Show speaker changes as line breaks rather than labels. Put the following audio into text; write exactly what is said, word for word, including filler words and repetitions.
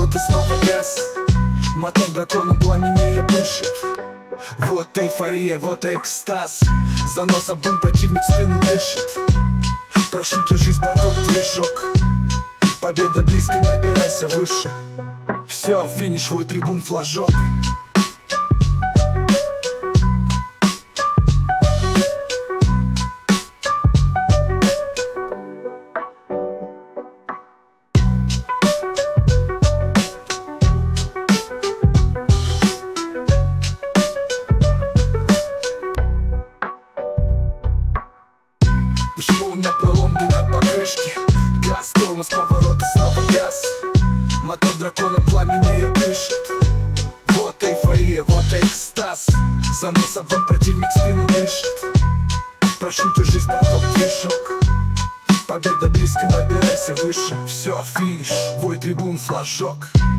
повороты, снова газ. Мотор дракона пламеннее дышит. Вот эйфория, вот экстаз. Занос обум, противник спину дышит. Прошу, держись, поток, движок. Победа близко, набирайся выше. Все, финиш, твой трибун, флажок. Почему на пролом, не на покрышке? Газ, тормоз, повороты, снова газ. Мотор дракона пламенее дышит. Вот эйфория, вот экстаз. Занос обум, противник спину дышит. Прошу, держись, поток, движок. Победа близко, набирайся выше. Все, финиш, твой трибун, флажок.